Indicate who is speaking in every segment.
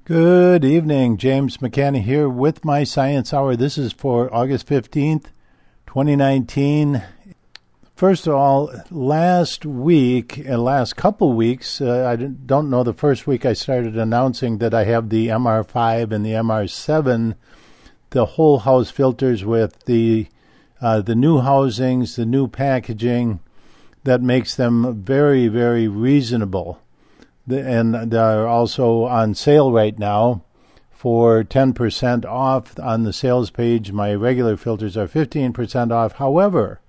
Speaker 1: Good evening. James McCanny here with my Science Hour. This is for August 15th, 2019. First of all, last couple weeks, I don't know, the first week I started announcing that I have the MR5 and the MR7, the whole house filters with the new housings, the new packaging that makes them very, very reasonable. And they're also on sale right now for 10% off on the sales page. My regular filters are 15% off. However,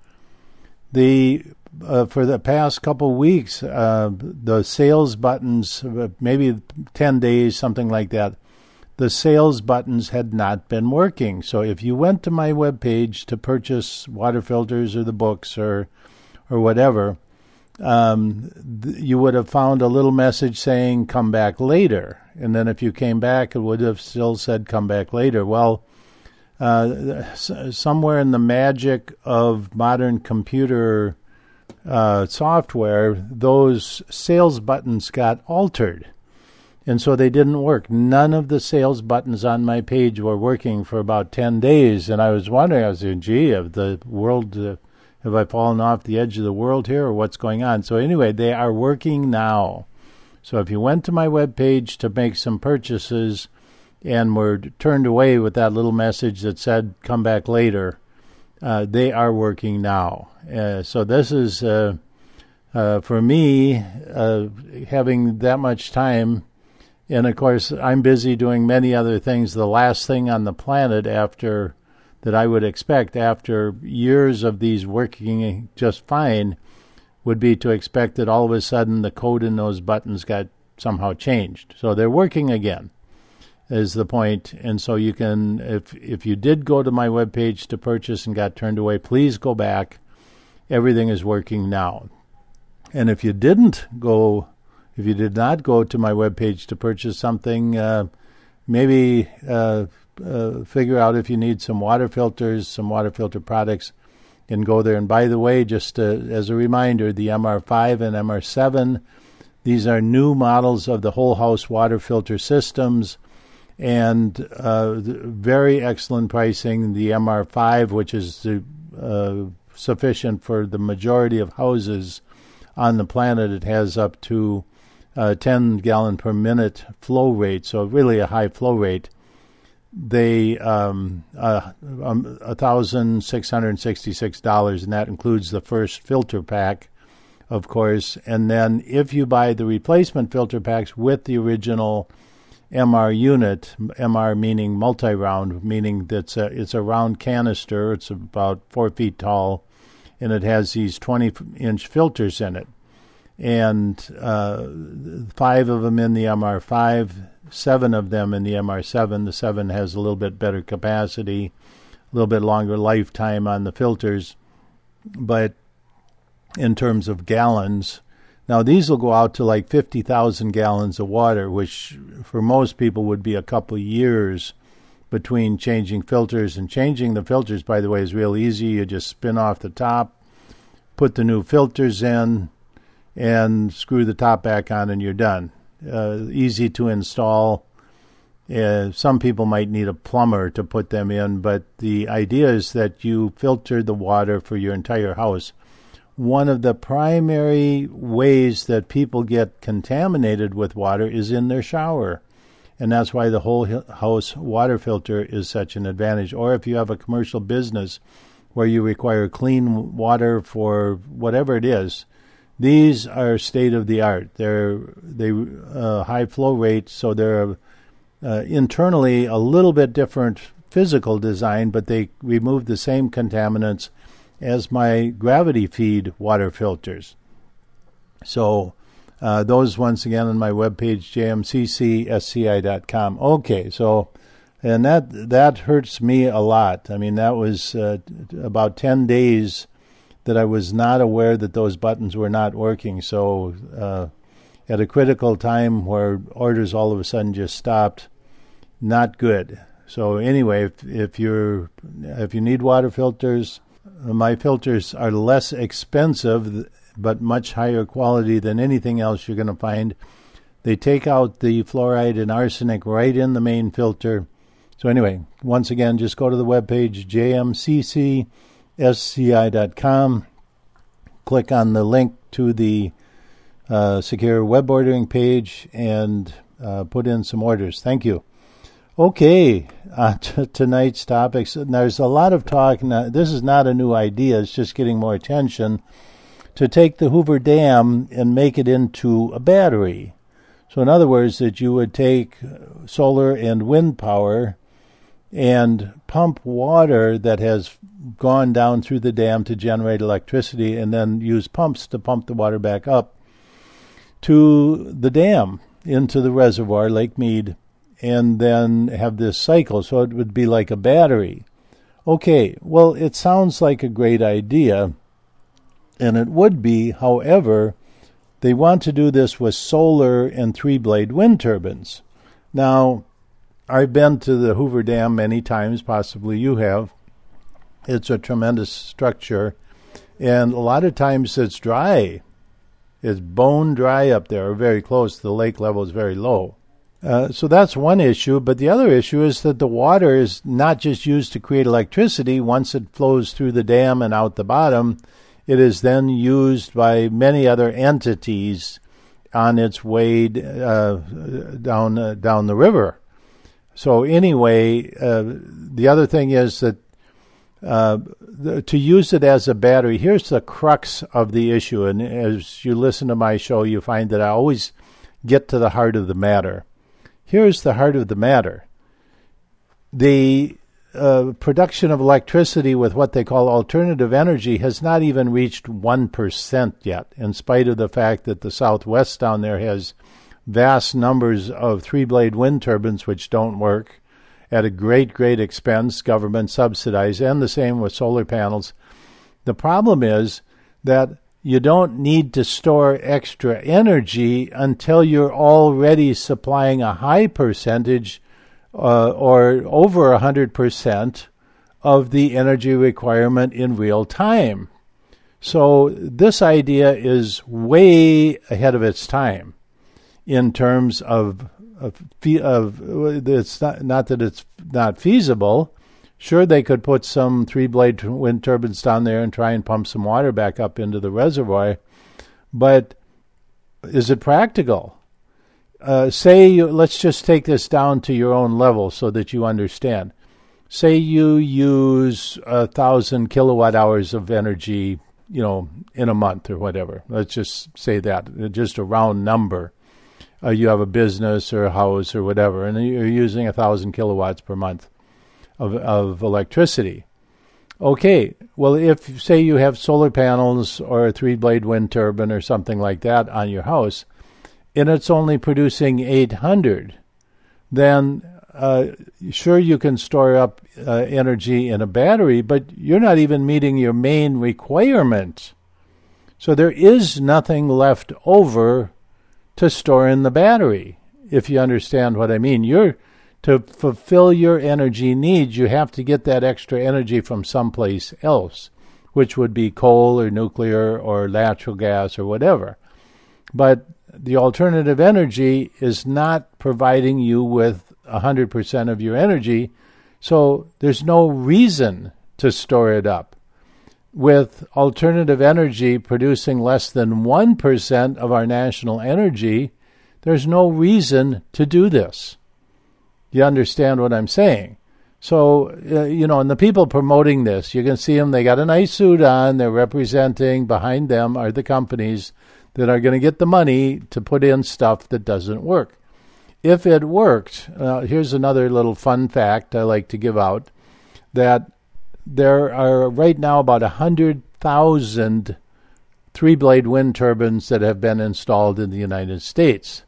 Speaker 1: for the past couple weeks, the sales buttons, maybe 10 days, something like that, the sales buttons had not been working. So if you went to my webpage to purchase water filters or the books or whatever, you would have found a little message saying come back later, and then if you came back it would have still said come back later. Well, somewhere in the magic of modern computer software, those sales buttons got altered, and so they didn't work. None of the sales buttons on my page were working for about 10 days, and I was wondering, I was saying, gee, have I fallen off the edge of the world here, or what's going on? So anyway, they are working now. So if you went to my webpage to make some purchases and were turned away with that little message that said come back later, they are working now. So this is, for me, having that much time, and of course I'm busy doing many other things. The last thing on the planet that I would expect after years of these working just fine would be to expect that all of a sudden the code in those buttons got somehow changed. So they're working again, is the point. And so you can, if you did go to my webpage to purchase and got turned away, please go back. Everything is working now. And if you did not go to my webpage to purchase something, maybe figure out if you need some water filters, some water filter products, and go there. And by the way, just as a reminder, the MR5 and MR7, these are new models of the whole house water filter systems, and very excellent pricing. The MR5, which is sufficient for the majority of houses on the planet, it has up to 10 gallon per minute flow rate, so really a high flow rate. They $1,666, and that includes the first filter pack, of course. And then if you buy the replacement filter packs with the original MR unit, MR meaning multi-round, meaning that it's a round canister. It's about 4 feet tall, and it has these 20-inch filters in it. And 5 of them in the MR5, 7 of them in the MR7. The 7 has a little bit better capacity, a little bit longer lifetime on the filters. But in terms of gallons, now these will go out to like 50,000 gallons of water, which for most people would be a couple years between changing filters. And changing the filters, by the way, is real easy. You just spin off the top, put the new filters in, and screw the top back on, and you're done. Easy to install. Some people might need a plumber to put them in, but the idea is that you filter the water for your entire house. One of the primary ways that people get contaminated with water is in their shower, and that's why the whole house water filter is such an advantage. Or if you have a commercial business where you require clean water for whatever it is, these are state-of-the-art. They're high flow rate, so they're internally a little bit different physical design, but they remove the same contaminants as my gravity feed water filters. So those, once again, on my webpage, jmccsci.com. Okay, so, and that hurts me a lot. I mean, that was about 10 days that I was not aware that those buttons were not working. So at a critical time where orders all of a sudden just stopped, not good. So anyway, if you need water filters, my filters are less expensive but much higher quality than anything else you're going to find. They take out the fluoride and arsenic right in the main filter. So anyway, once again, just go to the webpage, jmccsci.com. Click on the link to the secure web ordering page and put in some orders. Thank you. Okay, tonight's topics. There's a lot of talk. Now, this is not a new idea. It's just getting more attention to take the Hoover Dam and make it into a battery. So in other words, that you would take solar and wind power and pump water that has gone down through the dam to generate electricity and then use pumps to pump the water back up to the dam into the reservoir, Lake Mead, and then have this cycle. So it would be like a battery. Okay, well, it sounds like a great idea, and it would be. However, they want to do this with solar and three-blade wind turbines. Now, I've been to the Hoover Dam many times, possibly you have. It's a tremendous structure, and a lot of times it's dry. It's bone dry up there, or very close. The lake level is very low. So that's one issue, but the other issue is that the water is not just used to create electricity. Once it flows through the dam and out the bottom, it is then used by many other entities on its way down the river. So anyway, the other thing is that to use it as a battery, here's the crux of the issue, and as you listen to my show, you find that I always get to the heart of the matter. Here's the heart of the matter. The production of electricity with what they call alternative energy has not even reached 1% yet, in spite of the fact that the Southwest down there has vast numbers of three-blade wind turbines which don't work at a great, great expense, government subsidized, and the same with solar panels. The problem is that you don't need to store extra energy until you're already supplying a high percentage or over 100% of the energy requirement in real time. So this idea is way ahead of its time in terms of it's not that it's not feasible. Sure, they could put some three-blade wind turbines down there and try and pump some water back up into the reservoir, but is it practical? Let's just take this down to your own level so that you understand. Say you use 1,000 kilowatt hours of energy, in a month or whatever. Let's just say that, just a round number. You have a business or a house or whatever, and you're using 1,000 kilowatts per month of electricity. Okay, well, if, say, you have solar panels or a three-blade wind turbine or something like that on your house, and it's only producing 800, then sure, you can store up energy in a battery, but you're not even meeting your main requirement. So there is nothing left over to store in the battery, if you understand what I mean. To fulfill your energy needs, you have to get that extra energy from someplace else, which would be coal or nuclear or natural gas or whatever. But the alternative energy is not providing you with 100% of your energy, so there's no reason to store it up. With alternative energy producing less than 1% of our national energy, there's no reason to do this. You understand what I'm saying? So, and the people promoting this, you can see them, they got a nice suit on, they're representing, behind them are the companies that are going to get the money to put in stuff that doesn't work. If it worked, here's another little fun fact I like to give out, that there are right now about 100,000 three-blade wind turbines that have been installed in the United States.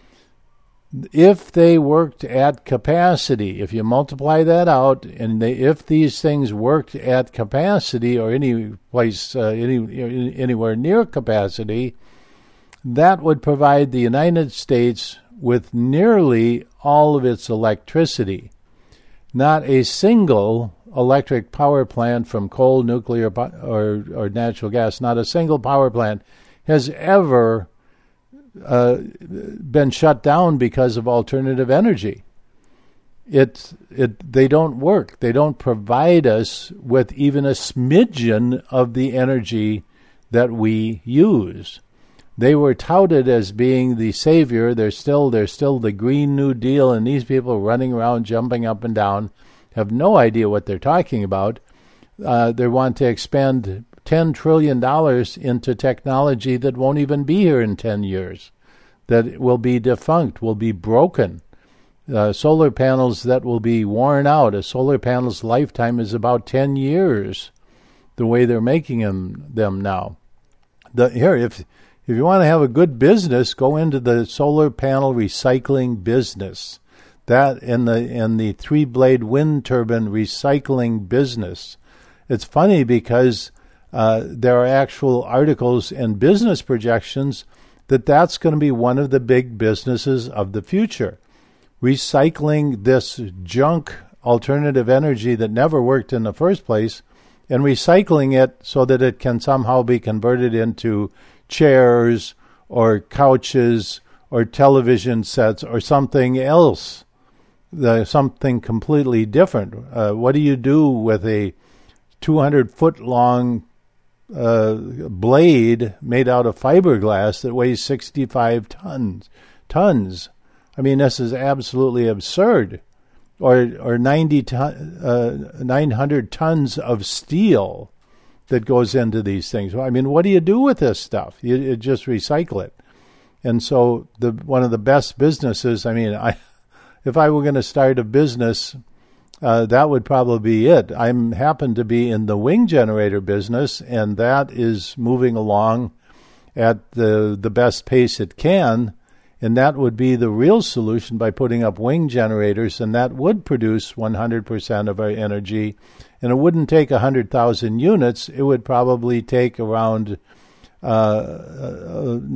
Speaker 1: If they worked at capacity, if you multiply that out, and if these things worked at capacity or any place, anywhere near capacity, that would provide the United States with nearly all of its electricity. Not a single electric power plant from coal, nuclear, or natural gas, not a single power plant has ever been shut down because of alternative energy. They don't work. They don't provide us with even a smidgen of the energy that we use. They were touted as being the savior. They're still the Green New Deal, and these people running around jumping up and down have no idea what they're talking about. They want to expend $10 trillion into technology that won't even be here in 10 years, that will be defunct, will be broken. Solar panels that will be worn out. A solar panel's lifetime is about 10 years, the way they're making them now. If you want to have a good business, go into the solar panel recycling business. That and the three-blade wind turbine recycling business. It's funny because there are actual articles and business projections that's going to be one of the big businesses of the future. Recycling this junk alternative energy that never worked in the first place and recycling it so that it can somehow be converted into chairs or couches or television sets or something else, something completely different. What do you do with a 200-foot-long blade made out of fiberglass that weighs 65 tons? I mean, this is absolutely absurd. Or 900 tons of steel that goes into these things. I mean, what do you do with this stuff? You just recycle it. And so one of the best businesses, if I were going to start a business, that would probably be it. I happen to be in the wing generator business, and that is moving along at the best pace it can. And that would be the real solution by putting up wing generators, and that would produce 100% of our energy. And it wouldn't take 100,000 units. It would probably take around 500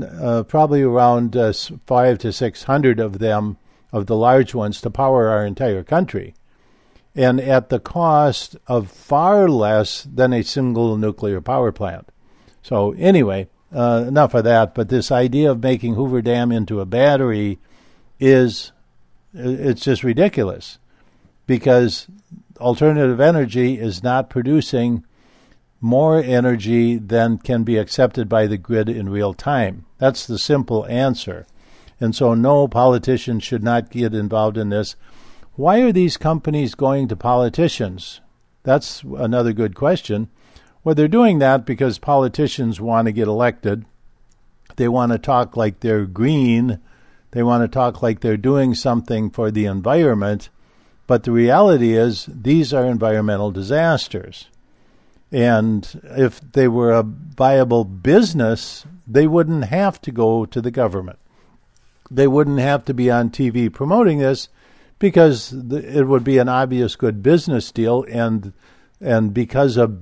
Speaker 1: to 600 of them, of the large ones, to power our entire country, and at the cost of far less than a single nuclear power plant. So anyway, enough of that, but this idea of making Hoover Dam into a battery it's just ridiculous, because alternative energy is not producing more energy than can be accepted by the grid in real time. That's the simple answer. And so no, politicians should not get involved in this. Why are these companies going to politicians? That's another good question. Well, they're doing that because politicians want to get elected. They want to talk like they're green. They want to talk like they're doing something for the environment. But the reality is these are environmental disasters. And if they were a viable business, they wouldn't have to go to the government. They wouldn't have to be on TV promoting this, because it would be an obvious good business deal, and because of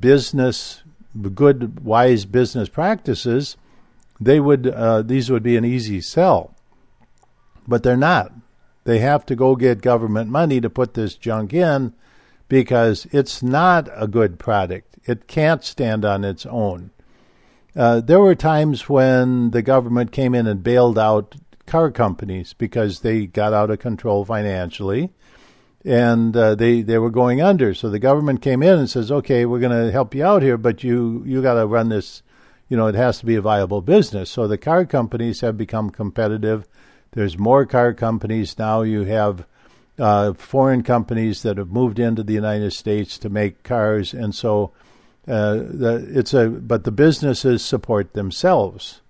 Speaker 1: good, wise business practices, these would be an easy sell. But they're not. They have to go get government money to put this junk in, because it's not a good product. It can't stand on its own. There were times when the government came in and bailed out car companies because they got out of control financially, and they were going under. So the government came in and says, okay, we're going to help you out here, but you got to run this, it has to be a viable business. So the car companies have become competitive. There's more car companies now. You have foreign companies that have moved into the United States to make cars, and so but the businesses support themselves.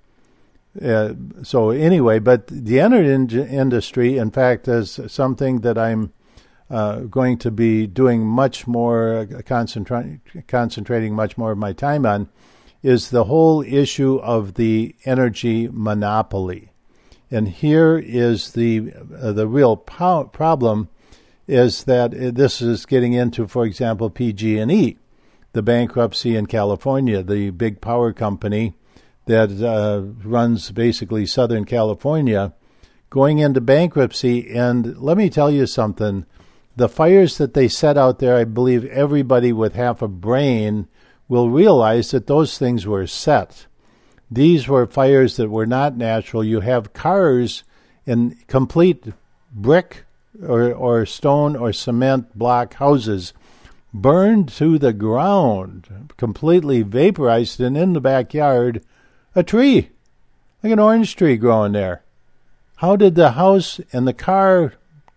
Speaker 1: So anyway, but the energy industry, in fact, is something that I'm going to be doing much more, concentrating much more of my time on, is the whole issue of the energy monopoly. And here is the real problem, is that this is getting into, for example, PG&E, the bankruptcy in California, the big power company that runs basically Southern California, going into bankruptcy. And let me tell you something. The fires that they set out there, I believe everybody with half a brain will realize that those things were set. These were fires that were not natural. You have cars in complete brick or stone or cement block houses burned to the ground, completely vaporized, and in the backyard, a tree, like an orange tree growing there. How did the house and the car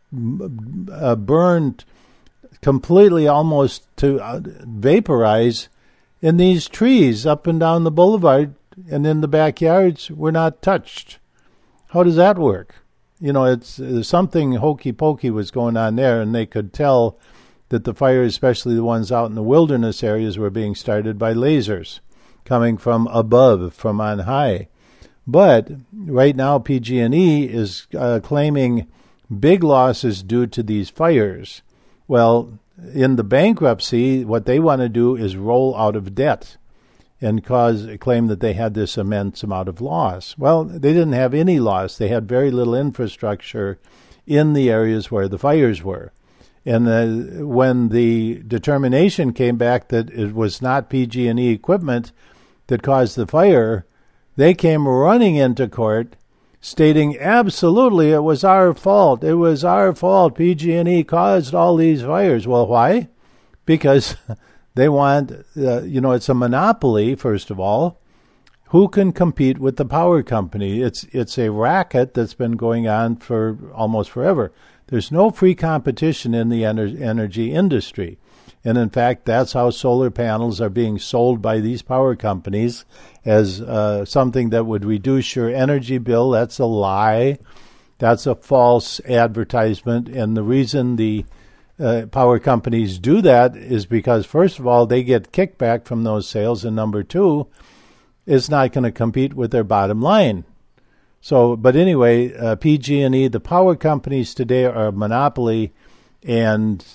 Speaker 1: burned completely almost to vaporize, and these trees up and down the boulevard and in the backyards were not touched? How does that work? It's something hokey pokey was going on there, and they could tell that the fires, especially the ones out in the wilderness areas, were being started by lasers coming from above, from on high. But right now, PG&E is claiming big losses due to these fires. Well, in the bankruptcy, what they want to do is roll out of debt and claim that they had this immense amount of loss. Well, they didn't have any loss. They had very little infrastructure in the areas where the fires were. And when the determination came back that it was not PG&E equipment that caused the fire, they came running into court stating absolutely it was our fault. It was our fault. PG&E caused all these fires. Well, why? Because they want, it's a monopoly, first of all. Who can compete with the power company? It's a racket that's been going on for almost forever. There's no free competition in the energy industry. And in fact, that's how solar panels are being sold by these power companies as something that would reduce your energy bill. That's a lie. That's a false advertisement. And the reason the power companies do that is because, first of all, they get kickback from those sales. And number two, it's not going to compete with their bottom line. So, but anyway, PG&E, the power companies today are a monopoly, and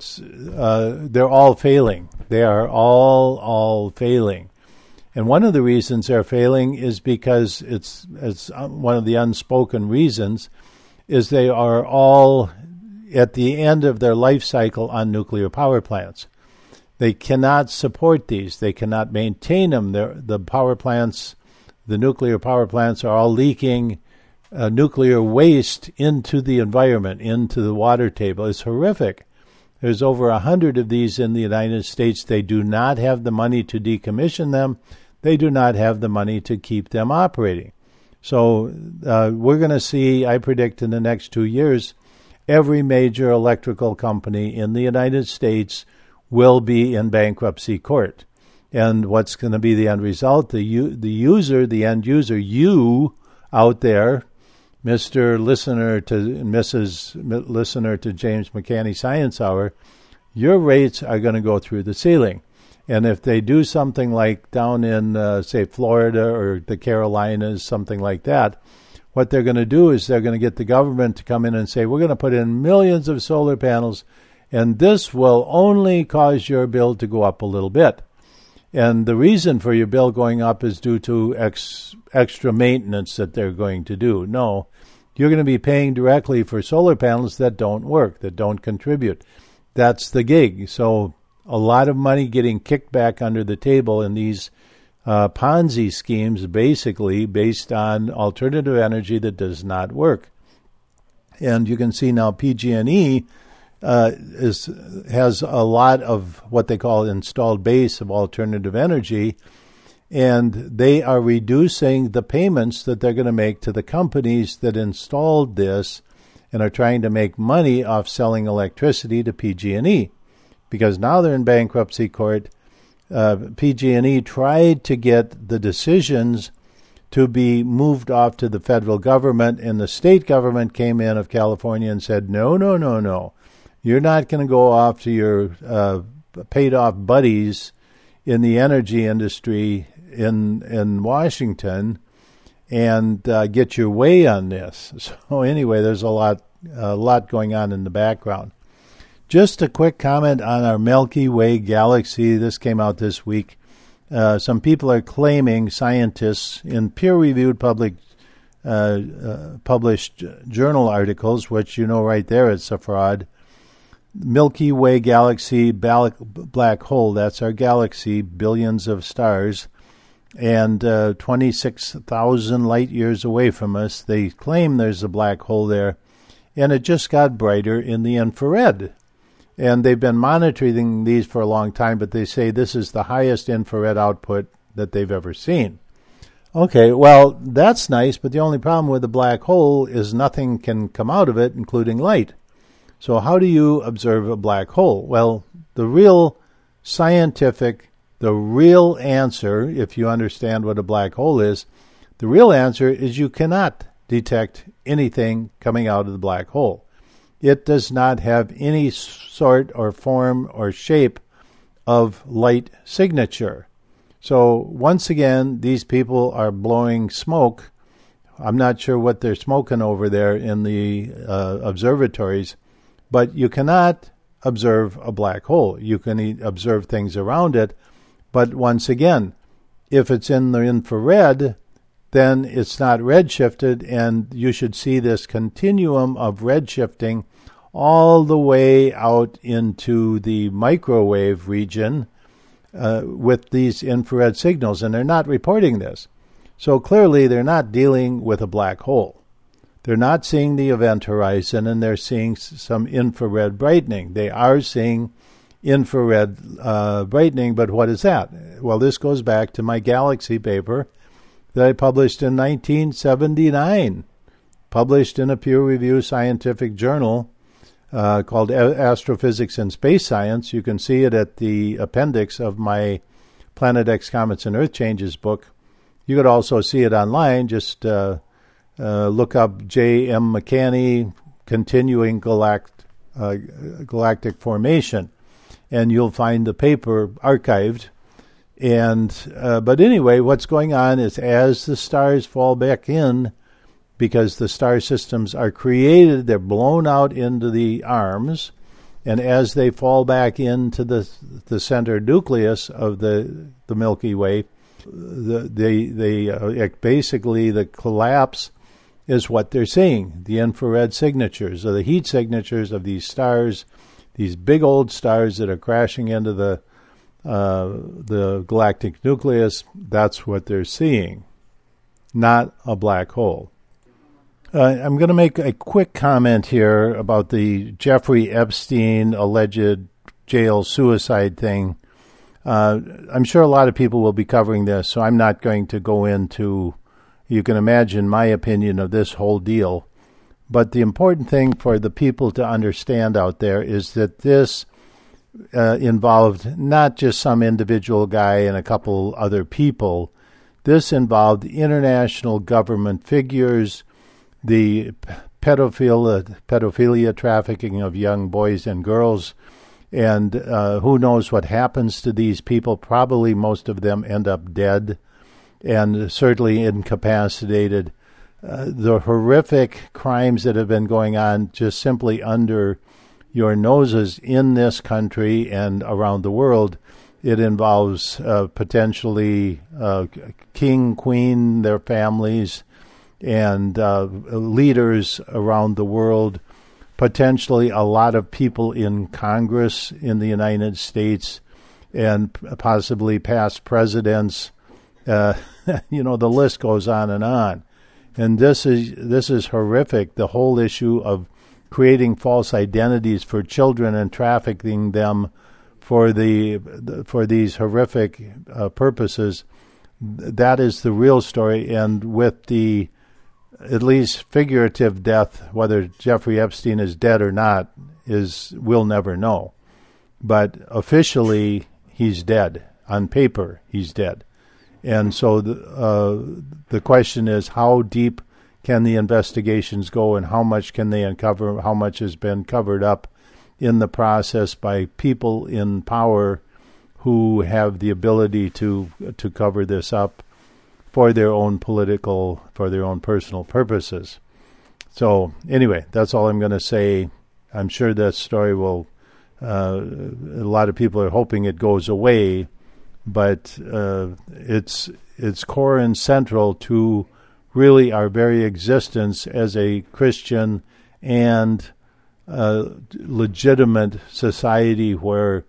Speaker 1: they're all failing. They are all failing. And one of the reasons they're failing is because it's one of the unspoken reasons is they are all at the end of their life cycle on nuclear power plants. They cannot support these. They cannot maintain them. The power plants, the nuclear power plants, are all leaking nuclear waste into the environment, into the water table. It's horrific. There's over 100 of these in the United States. They do not have the money to decommission them. They do not have the money to keep them operating. So we're going to see, I predict in the next 2 years, every major electrical company in the United States will be in bankruptcy court. And what's going to be the end result? The user, the end user, you out there, Mr. Listener to Mrs. Listener to James McCanney Science Hour, your rates are going to go through the ceiling. And if they do something like down in, say, Florida or the Carolinas, something like that, what they're going to do is they're going to get the government to come in and say, we're going to put in millions of solar panels, and this will only cause your bill to go up a little bit. And the reason for your bill going up is due to extra maintenance that they're going to do. No, you're going to be paying directly for solar panels that don't work, that don't contribute. That's the gig. So a lot of money getting kicked back under the table in these Ponzi schemes, basically based on alternative energy that does not work. And you can see now PG&E has a lot of what they call installed base of alternative energy, and they are reducing the payments that they're going to make to the companies that installed this and are trying to make money off selling electricity to PG&E. Because now they're in bankruptcy court. PG&E tried to get the decisions to be moved off to the federal government, and the state government came in of California and said, no. You're not going to go off to your paid-off buddies in the energy industry in Washington and get your way on this. So anyway, there's a lot going on in the background. Just a quick comment on our Milky Way galaxy. This came out this week. Some people are claiming, scientists, in peer-reviewed published journal articles, which you know right there it's a fraud. Milky Way galaxy, black hole, that's our galaxy, billions of stars. and 26,000 light years away from us. They claim there's a black hole there, and it just got brighter in the infrared. And they've been monitoring these for a long time, but they say this is the highest infrared output that they've ever seen. Okay, well, that's nice, but the only problem with a black hole is nothing can come out of it, including light. So how do you observe a black hole? Well, the real answer, if you understand what a black hole is, the real answer is you cannot detect anything coming out of the black hole. It does not have any sort or form or shape of light signature. So once again, these people are blowing smoke. I'm not sure what they're smoking over there in the observatories, but you cannot observe a black hole. You can observe things around it, but once again, if it's in the infrared, then it's not redshifted, and you should see this continuum of redshifting all the way out into the microwave region with these infrared signals, and they're not reporting this. So clearly they're not dealing with a black hole. They're not seeing the event horizon, and they're seeing some infrared brightening. They are seeing infrared brightening, but what is that? Well, this goes back to my galaxy paper that I published in 1979, published in a peer-reviewed scientific journal called Astrophysics and Space Science. You can see it at the appendix of my Planet X Comets and Earth Changes book. You could also see it online. Just look up J.M. McCanney Continuing Galactic Formation, and you'll find the paper archived. And but anyway, what's going on is as the stars fall back in, because the star systems are created, they're blown out into the arms, and as they fall back into the center nucleus of the Milky Way, basically the collapse is what they're seeing. The infrared signatures, or the heat signatures of these stars, these big old stars that are crashing into the galactic nucleus. That's what they're seeing, not a black hole. I'm going to make a quick comment here about the Jeffrey Epstein alleged jail suicide thing. I'm sure a lot of people will be covering this, so I'm not going to go into, you can imagine my opinion of this whole deal. But the important thing for the people to understand out there is that this involved not just some individual guy and a couple other people. This involved international government figures, the pedophilia trafficking of young boys and girls, and who knows what happens to these people. Probably most of them end up dead and certainly incapacitated. The horrific crimes that have been going on just simply under your noses in this country and around the world. It involves potentially king, queen, their families, and leaders around the world, potentially a lot of people in Congress in the United States, and possibly past presidents. The list goes on and on. And this is horrific, the whole issue of creating false identities for children and trafficking them for these horrific purposes. That is the real story, and with the at least figurative death, whether Jeffrey Epstein is dead or not, we'll never know. But officially, he's dead. On paper, he's dead. And so the question is, how deep can the investigations go, and how much can they uncover, how much has been covered up in the process by people in power who have the ability to cover this up for their own personal purposes. So anyway, that's all I'm going to say. I'm sure that story will, a lot of people are hoping it goes away, but it's core and central to really our very existence as a Christian and legitimate society where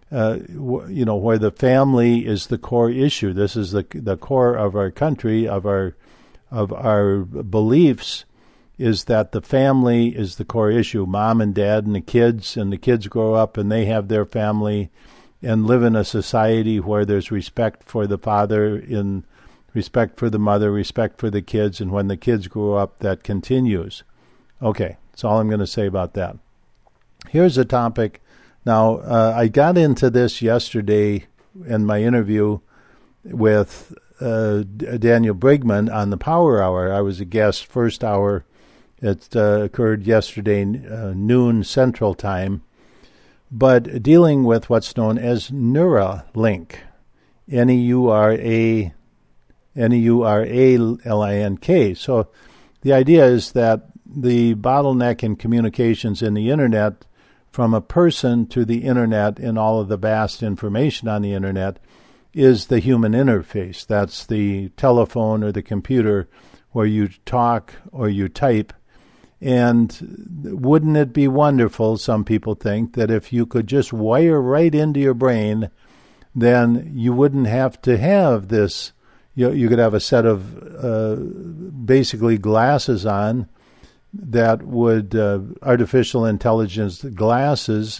Speaker 1: where the family is the core issue. This is the core of our country, of our beliefs, is that the family is the core issue. Mom and dad and the kids grow up and they have their family and live in a society where there's respect for the father, in respect for the mother, respect for the kids, and when the kids grow up, that continues. Okay, that's all I'm going to say about that. Here's a topic. Now, I got into this yesterday in my interview with Daniel Brigman on the Power Hour. I was a guest first hour. It occurred yesterday noon Central Time. But dealing with what's known as Neuralink, Neuralink. So the idea is that the bottleneck in communications in the Internet, from a person to the Internet and all of the vast information on the Internet, is the human interface. That's the telephone or the computer where you talk or you type. And wouldn't it be wonderful, some people think, that if you could just wire right into your brain, then you wouldn't have to have this. You could have a set of basically glasses on that would, artificial intelligence glasses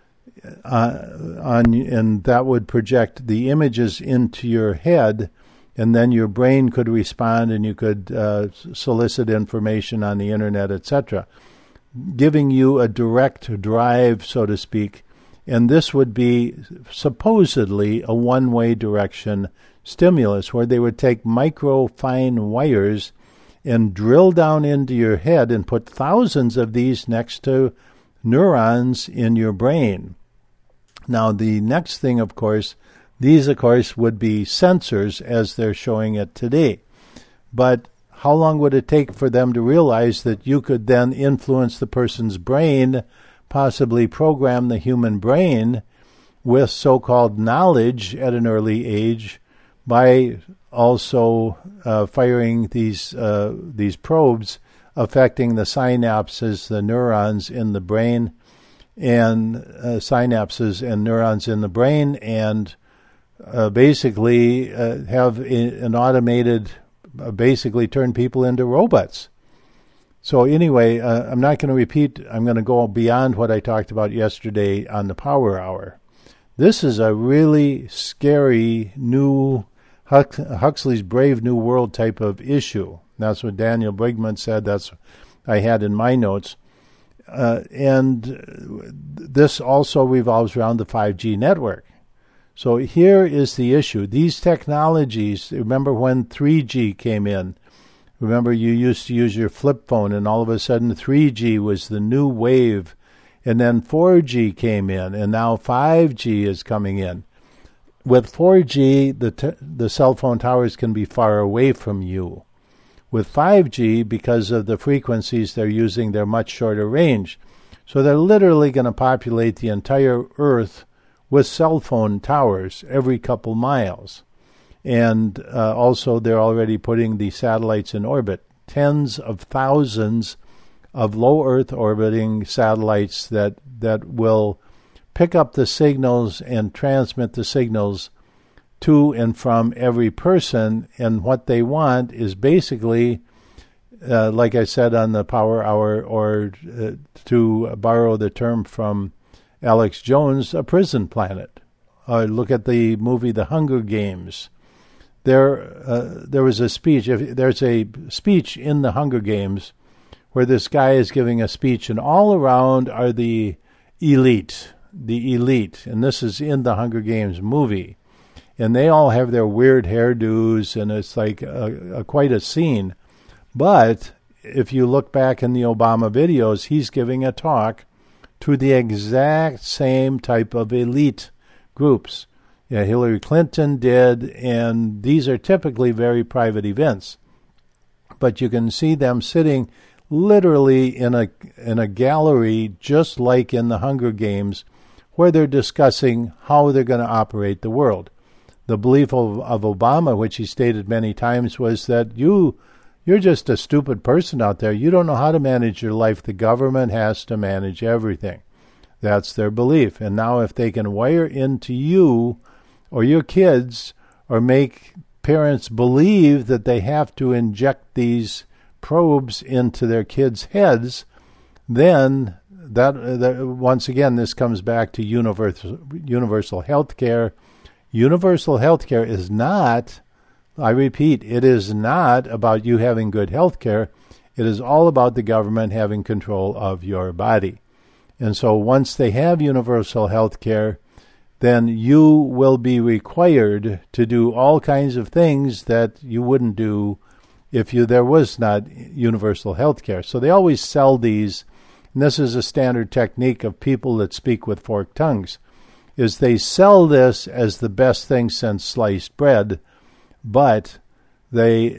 Speaker 1: on, and that would project the images into your head, and then your brain could respond and you could solicit information on the Internet, etc., giving you a direct drive, so to speak. And this would be supposedly a one-way direction stimulus where they would take micro-fine wires and drill down into your head and put thousands of these next to neurons in your brain. Now, the next thing, of course, these, of course, would be sensors as they're showing it today. But how long would it take for them to realize that you could then influence the person's brain, possibly program the human brain with so-called knowledge at an early age by also firing these probes affecting the synapses, the neurons in the brain, and synapses and neurons in the brain, and basically have an automated, basically turn people into robots. So anyway, I'm not going to repeat. I'm going to go beyond what I talked about yesterday on the Power Hour. This is a really scary new Huxley's Brave New World type of issue. That's what Daniel Brigman said. That's what I had in my notes. And this also revolves around the 5G network. So here is the issue. These technologies, remember when 3G came in? Remember you used to use your flip phone, and all of a sudden 3G was the new wave, and then 4G came in, and now 5G is coming in. With 4G, the cell phone towers can be far away from you. With 5G, because of the frequencies they're using, they're much shorter range. So they're literally going to populate the entire Earth with cell phone towers every couple miles. And also they're already putting the satellites in orbit. Tens of thousands of low Earth orbiting satellites that will pick up the signals and transmit the signals to and from every person. And what they want is basically, like I said on the Power Hour, or to borrow the term from Alex Jones, a prison planet. Look at the movie The Hunger Games. There was a speech. There's a speech in The Hunger Games where this guy is giving a speech, and all around are the elite. And this is in the Hunger Games movie. And they all have their weird hairdos, and it's like quite a scene. But if you look back in the Obama videos, he's giving a talk to the exact same type of elite groups. Yeah, Hillary Clinton did, and these are typically very private events. But you can see them sitting literally in a gallery, just like in the Hunger Games, where they're discussing how they're going to operate the world. The belief of Obama, which he stated many times, was that you're just a stupid person out there. You don't know how to manage your life. The government has to manage everything. That's their belief. And now if they can wire into you or your kids or make parents believe that they have to inject these probes into their kids' heads, then that once again, this comes back to universal health care. Universal health care is not, I repeat, it is not about you having good health care. It is all about the government having control of your body. And so once they have universal health care, then you will be required to do all kinds of things that you wouldn't do if there was not universal health care. So they always sell these, and this is a standard technique of people that speak with forked tongues, is they sell this as the best thing since sliced bread, but the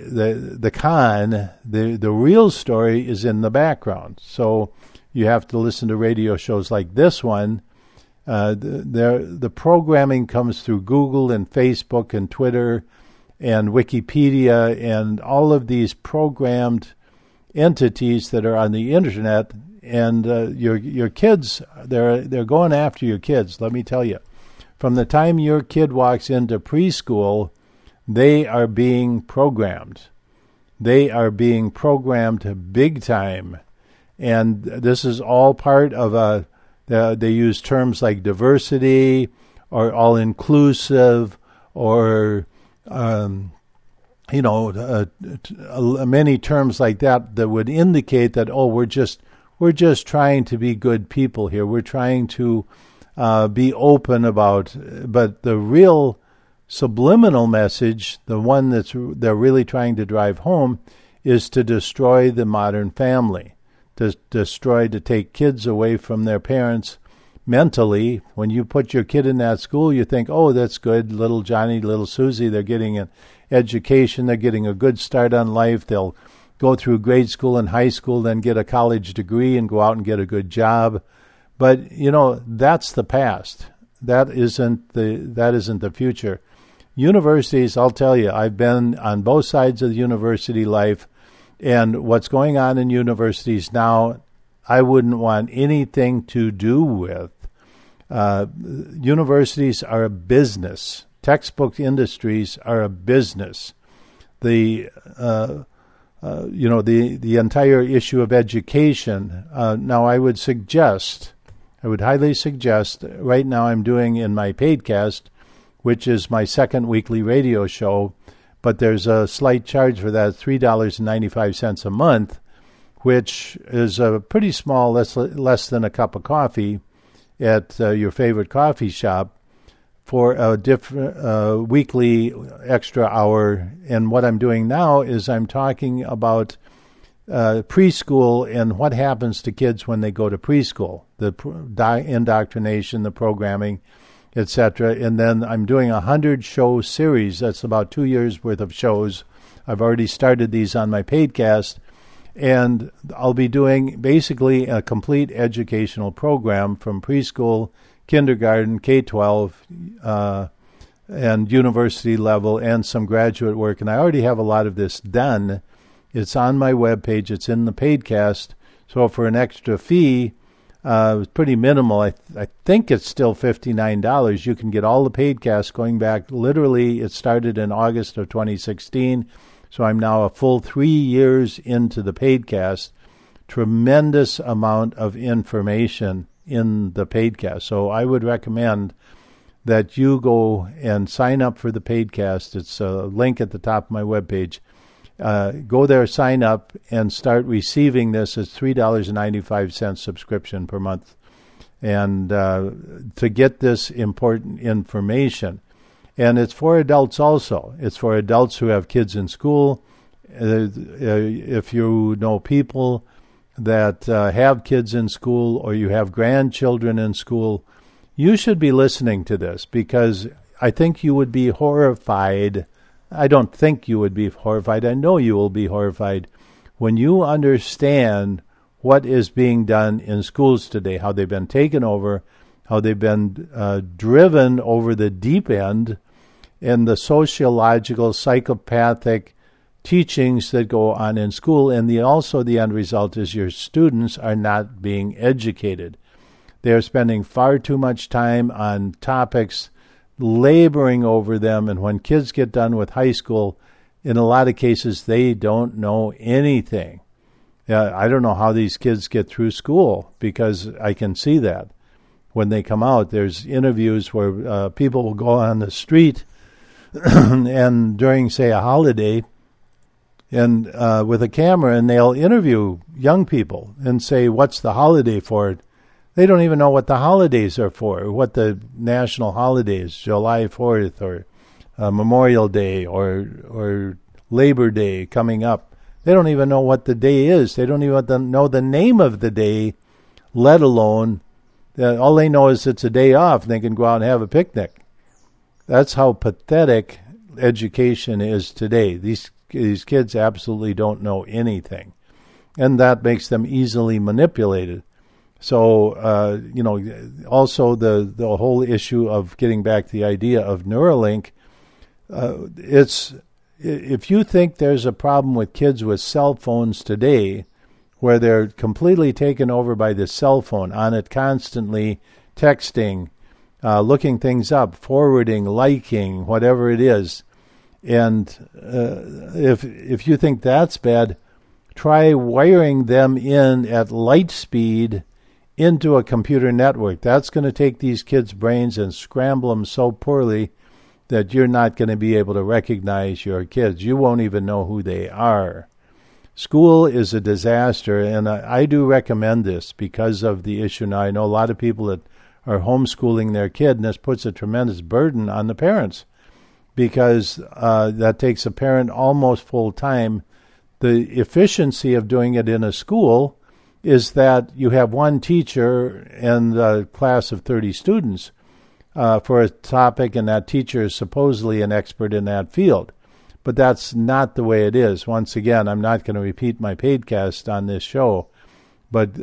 Speaker 1: real story is in the background. So you have to listen to radio shows like this one. The programming comes through Google and Facebook and Twitter and Wikipedia and all of these programmed entities that are on the internet. And your kids, they're going after your kids. Let me tell you, from the time your kid walks into preschool, they are being programmed. They are being programmed big time. And this is all part of they use terms like diversity or all-inclusive or, many terms like that would indicate that, we're just trying to be good people here. We're trying to be open about, but the real subliminal message, the one they're really trying to drive home, is to destroy the modern family, to take kids away from their parents mentally. When you put your kid in that school, you think, oh, that's good, little Johnny, little Susie, they're getting an education, they're getting a good start on life, they'll go through grade school and high school, then get a college degree and go out and get a good job. But, that's the past. That isn't the future. Universities, I'll tell you, I've been on both sides of the university life, and what's going on in universities now, I wouldn't want anything to do with. Universities are a business. Textbook industries are a business. The entire issue of education. Now, I would highly suggest, right now I'm doing in my Paidcast, which is my second weekly radio show, but there's a slight charge for that, $3.95 a month, which is a pretty small, less than a cup of coffee at your favorite coffee shop for a different weekly extra hour. And what I'm doing now is I'm talking about preschool and what happens to kids when they go to preschool, the indoctrination, the programming, etc. And then I'm doing a 100-show series. That's about 2 years' worth of shows. I've already started these on my Paidcast, and I'll be doing basically a complete educational program from preschool, kindergarten, K-12, and university level, and some graduate work. And I already have a lot of this done. It's on my webpage. It's in the Paidcast. So for an extra fee, it's pretty minimal. I think it's still $59. You can get all the Paidcasts going back. Literally, it started in August of 2016. So I'm now a full 3 years into the Paidcast. Tremendous amount of information in the Paidcast. So I would recommend that you go and sign up for the Paidcast. It's a link at the top of my webpage. Go there, sign up, and start receiving this as $3.95 subscription per month, and to get this important information. And it's for adults also. It's for adults who have kids in school. If you know people that have kids in school or you have grandchildren in school, you should be listening to this, because I think you would be horrified. I don't think you would be horrified. I know you will be horrified when you understand what is being done in schools today, how they've been taken over, how they've been driven over the deep end, and the sociological, psychopathic teachings that go on in school. And also the end result is your students are not being educated. They're spending far too much time on topics, laboring over them, and when kids get done with high school, in a lot of cases, they don't know anything. I don't know how these kids get through school, because I can see that. When they come out, there's interviews where people will go on the street and during, say, a holiday, and with a camera, and they'll interview young people and say, what's the holiday for? They don't even know what the holidays are for, what the national holidays, July 4th or Memorial Day or Labor Day coming up. They don't even know what the day is. They don't even know the name of the day, let alone, all they know is it's a day off and they can go out and have a picnic. That's how pathetic education is today. These kids absolutely don't know anything, and that makes them easily manipulated. So, also the whole issue of getting back to the idea of Neuralink, if you think there's a problem with kids with cell phones today, where they're completely taken over by the cell phone, on it constantly, texting, looking things up, forwarding, liking, whatever it is, and if you think that's bad, try wiring them in at light speed into a computer network. That's going to take these kids' brains and scramble them so poorly that you're not going to be able to recognize your kids. You won't even know who they are. School is a disaster, and I do recommend this because of the issue. Now, I know a lot of people that are homeschooling their kid, and this puts a tremendous burden on the parents, because that takes a parent almost full time. The efficiency of doing it in a school is that you have one teacher and a class of 30 students for a topic, and that teacher is supposedly an expert in that field. But that's not the way it is. Once again, I'm not going to repeat my podcast on this show, but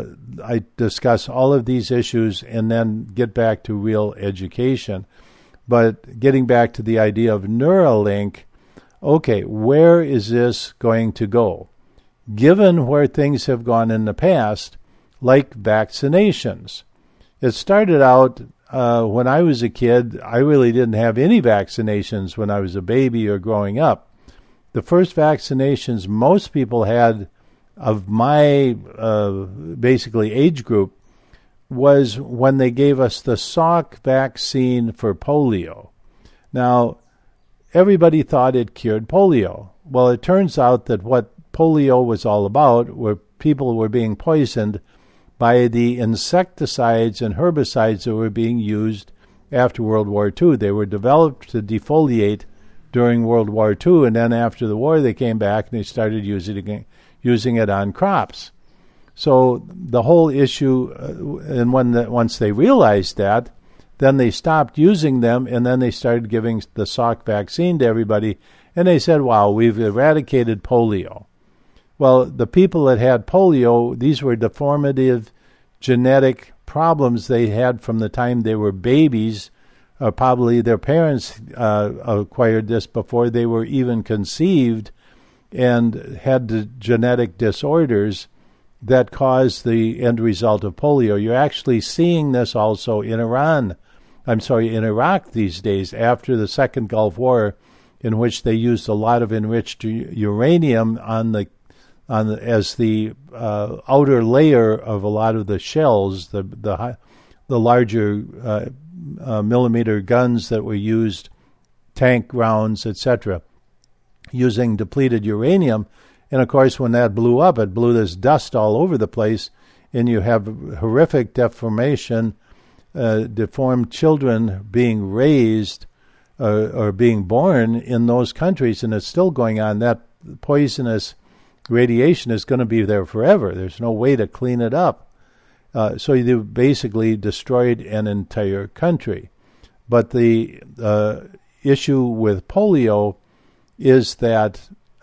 Speaker 1: I discuss all of these issues and then get back to real education. But getting back to the idea of Neuralink, okay, where is this going to go? Given where things have gone in the past, like vaccinations. It started out when I was a kid. I really didn't have any vaccinations when I was a baby or growing up. The first vaccinations most people had of my basically age group was when they gave us the Salk vaccine for polio. Now, everybody thought it cured polio. Well, it turns out that what polio was all about were people were being poisoned by the insecticides and herbicides that were being used after World War II. They were developed to defoliate during World War II, and then after the war they came back and they started using it on crops. So the whole issue, and once they realized that, then they stopped using them, and then they started giving the Salk vaccine to everybody, and they said, wow, we've eradicated polio. Well, the people that had polio, these were deformative genetic problems they had from the time they were babies. Probably their parents acquired this before they were even conceived, and had the genetic disorders that caused the end result of polio. You're actually seeing this also in in Iraq these days, after the Second Gulf War, in which they used a lot of enriched uranium as the outer layer of a lot of the shells, the larger millimeter guns that were used, tank rounds, etc., using depleted uranium. And of course, when that blew up, it blew this dust all over the place, and you have horrific deformation, deformed children being raised or being born in those countries, and it's still going on. That poisonous radiation is going to be there forever. There's no way to clean it up. So you basically destroyed an entire country. But the issue with polio is that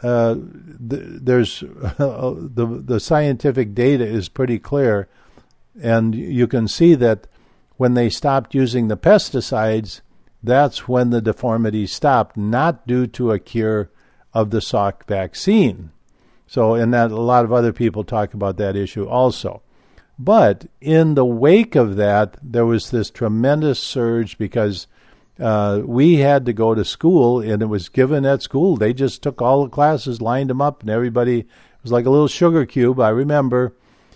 Speaker 1: there's the scientific data is pretty clear, and you can see that when they stopped using the pesticides, that's when the deformity stopped, not due to a cure of the Salk vaccine. So, and that a lot of other people talk about that issue also. But in the wake of that, there was this tremendous surge because we had to go to school, and it was given at school. They just took all the classes, lined them up, and everybody, it was like a little sugar cube, I remember.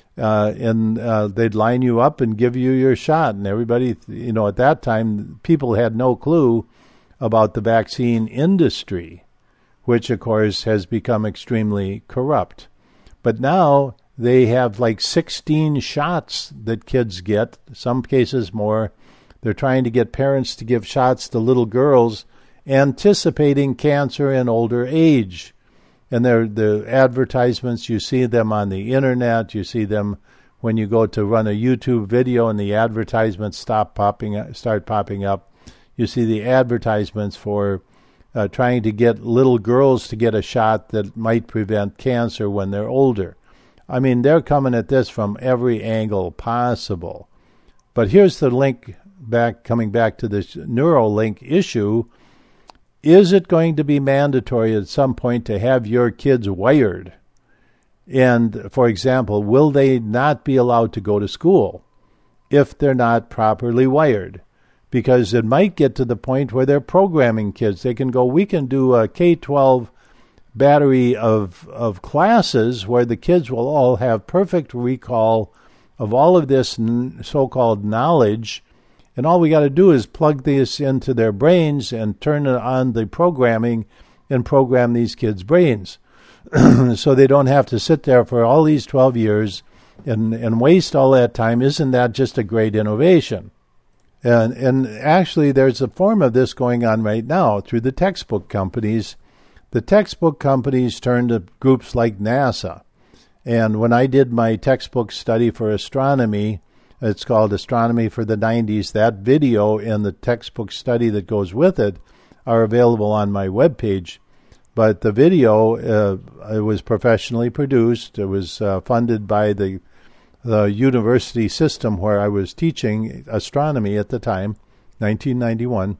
Speaker 1: And they'd line you up and give you your shot. And everybody, at that time, people had no clue about the vaccine industry, which, of course, has become extremely corrupt. But now they have like 16 shots that kids get, some cases more. They're trying to get parents to give shots to little girls, anticipating cancer in older age. And the advertisements, you see them on the internet, you see them when you go to run a YouTube video and the advertisements start popping up. You see the advertisements for trying to get little girls to get a shot that might prevent cancer when they're older. I mean, they're coming at this from every angle possible. But here's the link coming back to this Neuralink issue. Is it going to be mandatory at some point to have your kids wired? And, for example, will they not be allowed to go to school if they're not properly wired? Because it might get to the point where they're programming kids. They can go, we can do a K-12 battery of classes where the kids will all have perfect recall of all of this so-called knowledge, and all we got to do is plug this into their brains and turn on the programming and program these kids' brains so they don't have to sit there for all these 12 years and waste all that time. Isn't that just a great innovation? And actually, there's a form of this going on right now through the textbook companies. The textbook companies turn to groups like NASA. And when I did my textbook study for astronomy, it's called Astronomy for the 90s. That video and the textbook study that goes with it are available on my webpage. But the video, it was professionally produced. It was funded by the university system where I was teaching astronomy at the time, 1991.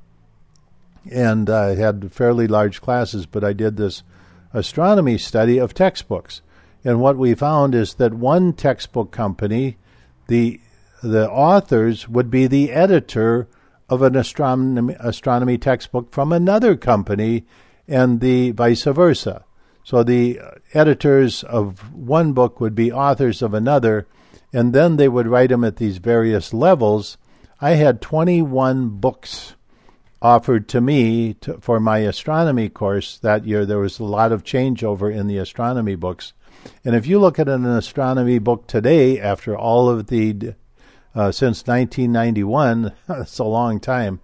Speaker 1: And I had fairly large classes, but I did this astronomy study of textbooks. And what we found is that one textbook company, the authors would be the editor of an astronomy textbook from another company, and the vice versa. So the editors of one book would be authors of another, and then they would write them at these various levels. I had 21 books offered to me for my astronomy course that year. There was a lot of changeover in the astronomy books. And if you look at an astronomy book today, after all of the since 1991, that's a long time.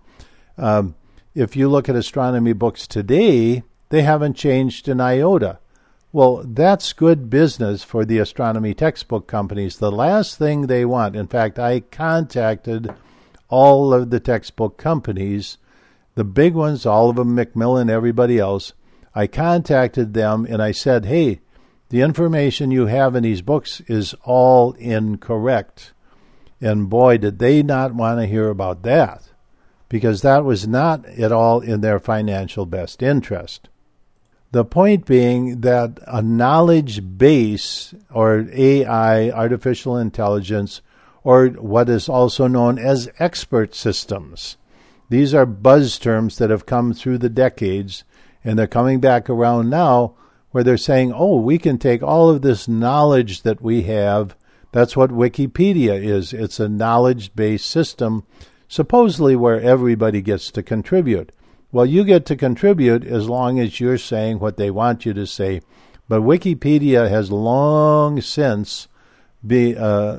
Speaker 1: If you look at astronomy books today, they haven't changed an iota. Well, that's good business for the astronomy textbook companies. The last thing they want, in fact, I contacted all of the textbook companies, the big ones, all of them, Macmillan, everybody else. I contacted them and I said, hey, the information you have in these books is all incorrect. And boy, did they not want to hear about that, because that was not at all in their financial best interest. The point being that a knowledge base, or AI, artificial intelligence, or what is also known as expert systems, these are buzz terms that have come through the decades, and they're coming back around now where they're saying, oh, we can take all of this knowledge that we have. That's what Wikipedia is. It's a knowledge-based system, supposedly where everybody gets to contribute. Well, you get to contribute as long as you're saying what they want you to say. But Wikipedia has long since it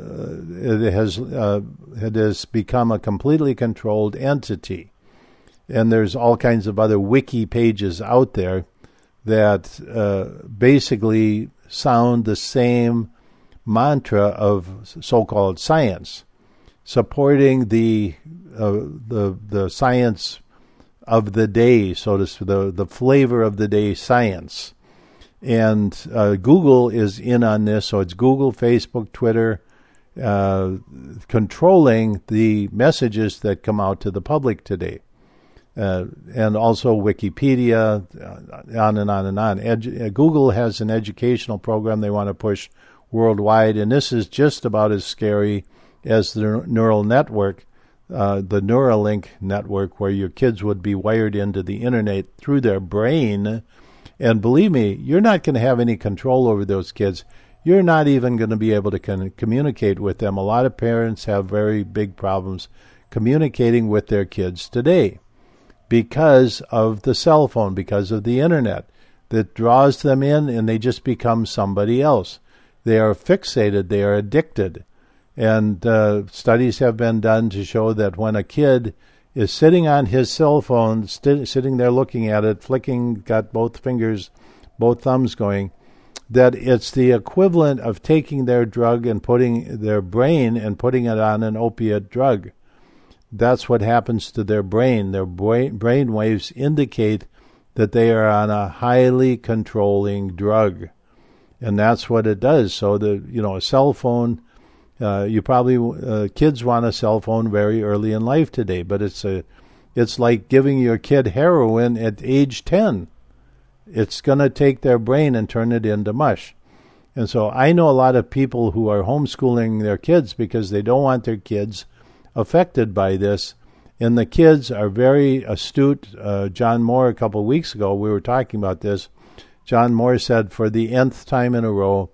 Speaker 1: has become a completely controlled entity. And there's all kinds of other wiki pages out there that basically sound the same mantra of so-called science, supporting the science of the day, so to speak, the flavor of the day science. And Google is in on this, so it's Google, Facebook, Twitter, controlling the messages that come out to the public today. And also Wikipedia, on and on and on. Google has an educational program they want to push worldwide, and this is just about as scary as the neural network, the Neuralink network, where your kids would be wired into the internet through their brain. And believe me, you're not going to have any control over those kids. You're not even going to be able to communicate with them. A lot of parents have very big problems communicating with their kids today because of the cell phone, because of the internet that draws them in, and they just become somebody else. They are fixated. They are addicted. And studies have been done to show that when a kid is sitting on his cell phone, sitting there looking at it, flicking, got both fingers, both thumbs going, that it's the equivalent of taking their drug and putting their brain and putting it on an opiate drug. That's what happens to their brain. Their brain waves indicate that they are on a highly controlling drug. And that's what it does. So a cell phone, you probably kids want a cell phone very early in life today, but it's like giving your kid heroin at age 10. It's going to take their brain and turn it into mush. And so I know a lot of people who are homeschooling their kids because they don't want their kids affected by this. And the kids are very astute. John Moore, a couple of weeks ago, we were talking about this. John Moore said for the nth time in a row,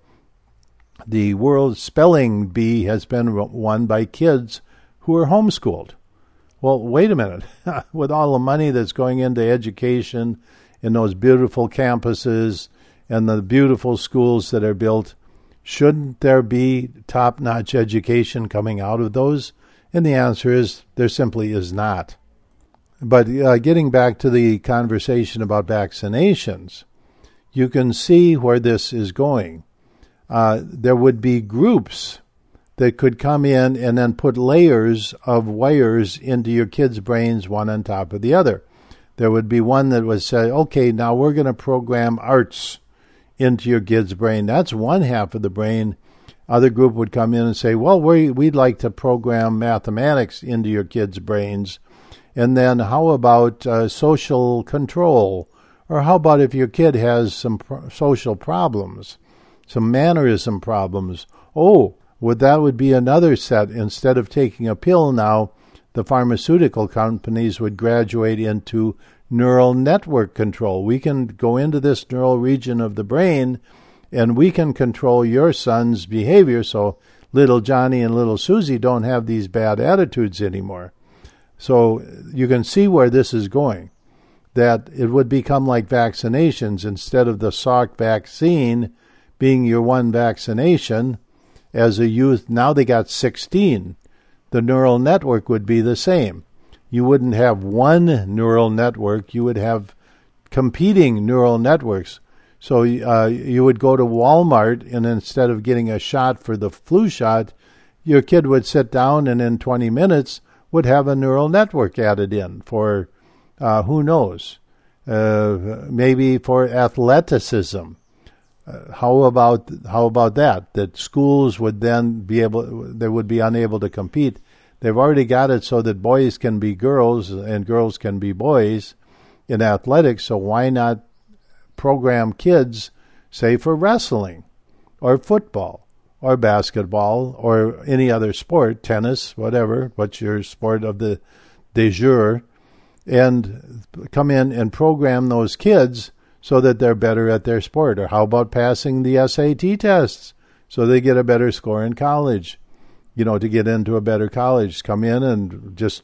Speaker 1: the world spelling bee has been won by kids who are homeschooled. Well, wait a minute. With all the money that's going into education in those beautiful campuses and the beautiful schools that are built, shouldn't there be top-notch education coming out of those? And the answer is there simply is not. But getting back to the conversation about vaccinations, you can see where this is going. There would be groups that could come in and then put layers of wires into your kids' brains, one on top of the other. There would be one that would say, okay, now we're going to program arts into your kid's brain. That's one half of the brain. Other group would come in and say, well, we'd like to program mathematics into your kids' brains. And then how about social control? Or how about if your kid has some social problems, some mannerism problems? Oh, that would be another set. Instead of taking a pill now, the pharmaceutical companies would graduate into neural network control. We can go into this neural region of the brain, and we can control your son's behavior so little Johnny and little Susie don't have these bad attitudes anymore. So you can see where this is going, that it would become like vaccinations. Instead of the Salk vaccine being your one vaccination, as a youth, now they got 16. The neural network would be the same. You wouldn't have one neural network. You would have competing neural networks. So you would go to Walmart, and instead of getting a shot for the flu shot, your kid would sit down and in 20 minutes would have a neural network added in for, who knows, maybe for athleticism. How about that? That schools would then they would be unable to compete. They've already got it so that boys can be girls and girls can be boys in athletics. So why not program kids, say, for wrestling or football or basketball or any other sport, tennis, whatever, what's your sport of the de jour, and come in and program those kids so that they're better at their sport? Or how about passing the SAT tests so they get a better score in college, to get into a better college? Come in and just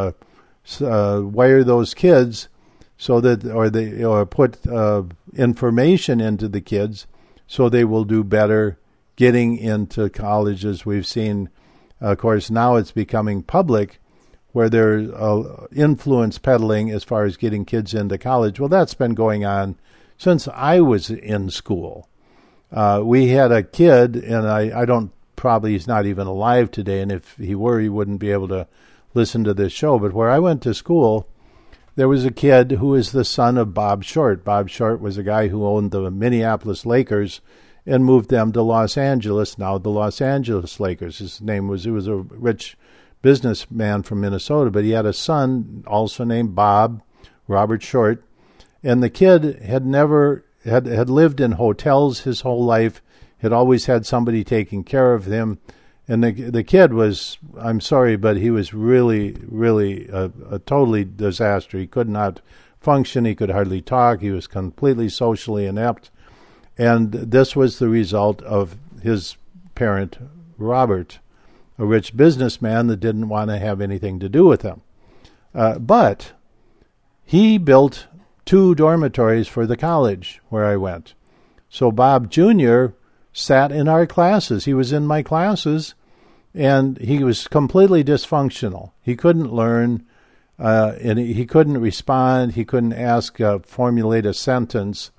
Speaker 1: wire those kids so that, or put information into the kids so they will do better getting into colleges. We've seen, of course, now it's becoming public where there's influence peddling as far as getting kids into college. Well, that's been going on since I was in school. We had a kid, and I don't, probably he's not even alive today, and if he were, he wouldn't be able to listen to this show. But where I went to school, there was a kid who is the son of Bob Short. Bob Short was a guy who owned the Minneapolis Lakers and moved them to Los Angeles, now the Los Angeles Lakers. He was a rich businessman from Minnesota, but he had a son also named Bob, Robert Short, and the kid had lived in hotels his whole life. had always had somebody taking care of him. And the kid was, I'm sorry, but he was really, really a totally disaster. He could not function. He could hardly talk. He was completely socially inept. And this was the result of his parent, Robert, a rich businessman that didn't want to have anything to do with him. But he built 2 dormitories for the college where I went. So Bob Jr. sat in our classes. He was in my classes, and he was completely dysfunctional. He couldn't learn, and he couldn't respond. He couldn't formulate a sentence.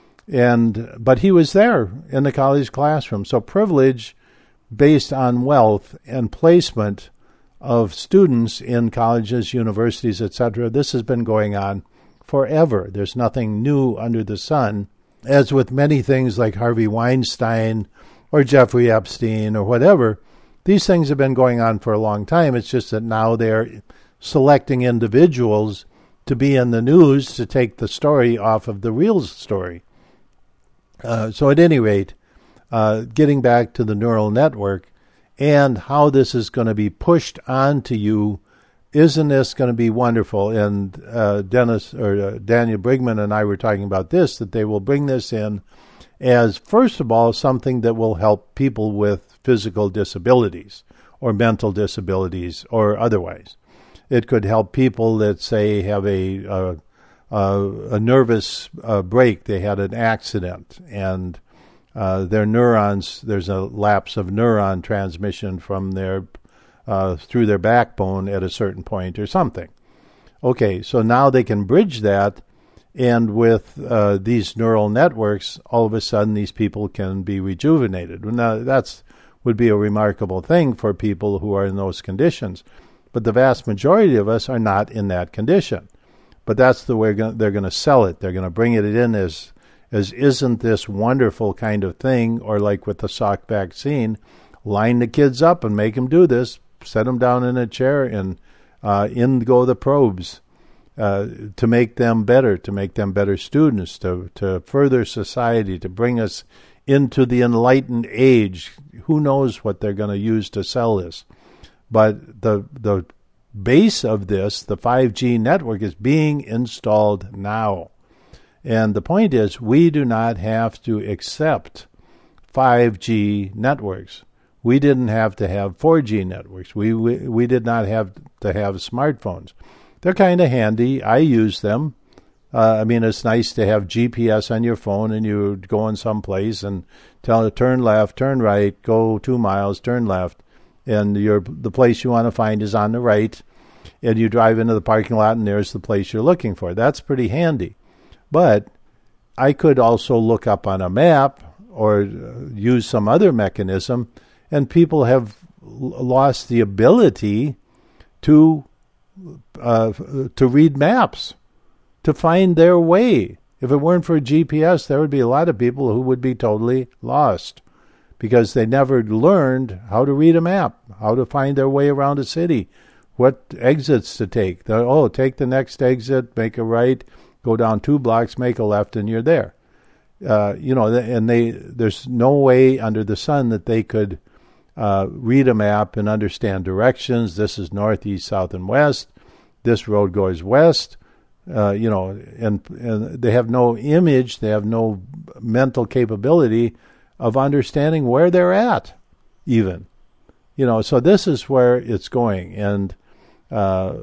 Speaker 1: But he was there in the college classroom. So privilege based on wealth and placement of students in colleges, universities, etc., this has been going on forever. There's nothing new under the sun. As with many things like Harvey Weinstein or Jeffrey Epstein or whatever, these things have been going on for a long time. It's just that now they're selecting individuals to be in the news to take the story off of the real story. So at any rate, getting back to the neural network and how this is going to be pushed onto you, isn't this going to be wonderful? And Daniel Brigman and I were talking about this, that they will bring this in as, first of all, something that will help people with physical disabilities or mental disabilities or otherwise. It could help people that, say, have a nervous break. They had an accident, and their neurons, there's a lapse of neuron transmission from their through their backbone at a certain point or something. Okay, so now they can bridge that, and with these neural networks, all of a sudden these people can be rejuvenated. Now, that would be a remarkable thing for people who are in those conditions. But the vast majority of us are not in that condition. But that's the way they're going to sell it. They're going to bring it in as isn't this wonderful kind of thing, or like with the Salk vaccine, line the kids up and make them do this, set them down in a chair, and in go the probes to make them better students, to further society, to bring us into the enlightened age. Who knows what they're going to use to sell this? But the base of this, the 5G network, is being installed now. And the point is, we do not have to accept 5G networks. We didn't have to have 4G networks. We did not have to have smartphones. They're kind of handy. I use them. It's nice to have GPS on your phone, and you go in someplace and tell it, turn left, turn right, go 2 miles, turn left, and the place you want to find is on the right, and you drive into the parking lot, and there's the place you're looking for. That's pretty handy. But I could also look up on a map or use some other mechanism, and people have lost the ability to read maps, to find their way. If it weren't for GPS, there would be a lot of people who would be totally lost because they never learned how to read a map, how to find their way around a city, what exits to take. Take the next exit, make a right, go down 2 blocks, make a left, and you're there. There's no way under the sun that they could read a map and understand directions. This is north, east, south, and west. This road goes west. And they have no image. They have no mental capability of understanding where they're at, even. So this is where it's going. And I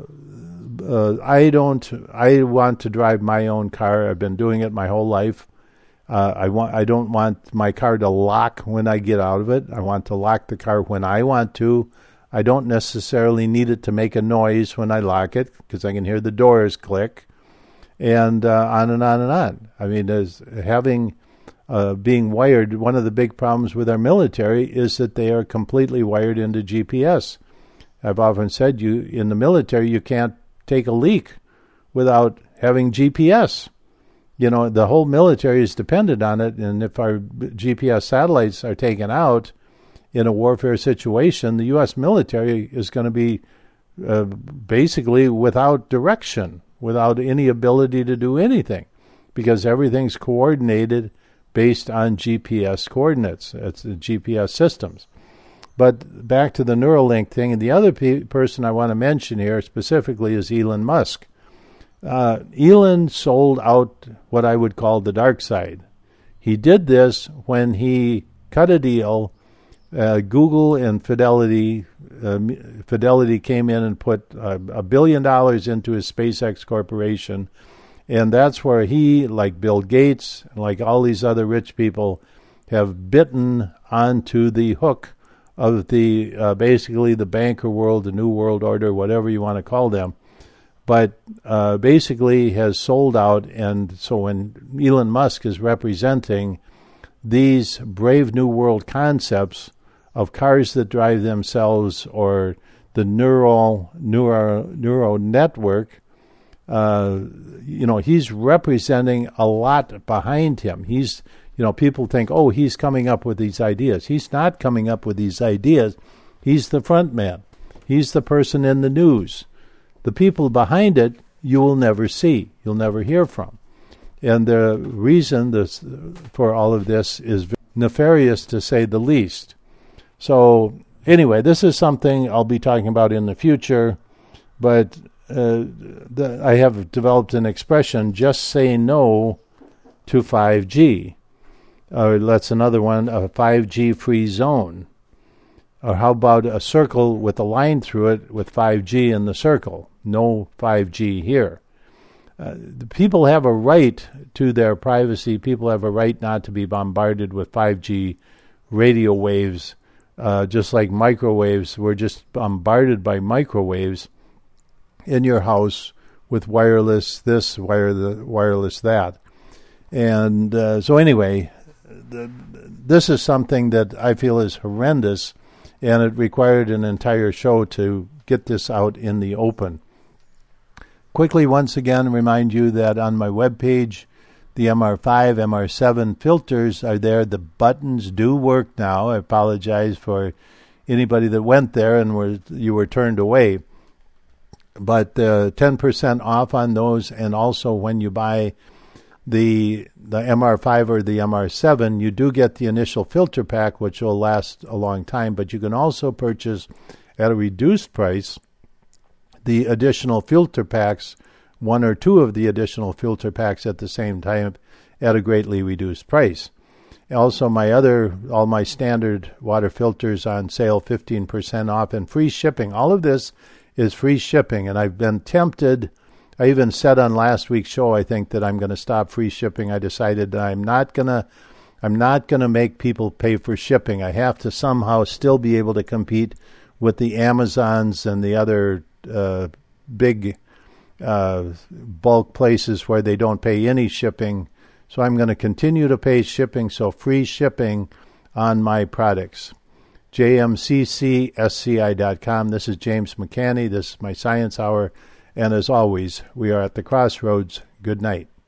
Speaker 1: want to drive my own car. I've been doing it my whole life. I don't want my car to lock when I get out of it. I want to lock the car when I want to. I don't necessarily need it to make a noise when I lock it because I can hear the doors click, and on and on and on. As being wired, one of the big problems with our military is that they are completely wired into GPS. I've often said in the military you can't take a leak without having GPS. The whole military is dependent on it, and if our GPS satellites are taken out in a warfare situation, the U.S. military is going to be basically without direction, without any ability to do anything, because everything's coordinated based on GPS coordinates. It's the GPS systems. But back to the Neuralink thing, and the other person I want to mention here specifically is Elon Musk. Elon sold out what I would call the dark side. He did this when he cut a deal. Google and Fidelity came in and put $1 billion into his SpaceX corporation, and that's where he, like Bill Gates, like all these other rich people, have bitten onto the hook of the basically the banker world, the New World Order, whatever you want to call them, but basically has sold out. And so when Elon Musk is representing these brave new world concepts of cars that drive themselves or the neural network, he's representing a lot behind him. He's, people think, oh, he's coming up with these ideas. He's not coming up with these ideas. He's the front man. He's the person in the news. The people behind it, you will never see. You'll never hear from. And the reason for all of this is nefarious, to say the least. So anyway, this is something I'll be talking about in the future, but I have developed an expression, just say no to 5G. Or that's another one, a 5G free zone. Or how about a circle with a line through it with 5G in the circle? No 5G here. The people have a right to their privacy. People have a right not to be bombarded with 5G radio waves, just like microwaves. We're just bombarded by microwaves in your house with wireless this, wireless that. And so anyway, this is something that I feel is horrendous, and it required an entire show to get this out in the open. Quickly, once again, remind you that on my webpage, the MR5, MR7 filters are there. The buttons do work now. I apologize for anybody that went there and you were turned away. But 10% off on those, and also when you buy the MR5 or the MR7, you do get the initial filter pack, which will last a long time, but you can also purchase at a reduced price the additional filter packs, one or two of the additional filter packs at the same time at a greatly reduced price. Also, all my standard water filters on sale, 15% off and free shipping. All of this is free shipping, and I've been tempted. I even said on last week's show, I think, that I'm going to stop free shipping. I decided that I'm not going to make people pay for shipping. I have to somehow still be able to compete with the Amazons and the other big bulk places where they don't pay any shipping. So I'm going to continue to pay shipping, so free shipping on my products. jmccsci.com. This is James McCanney. This is my Science Hour. And as always, we are at the crossroads. Good night.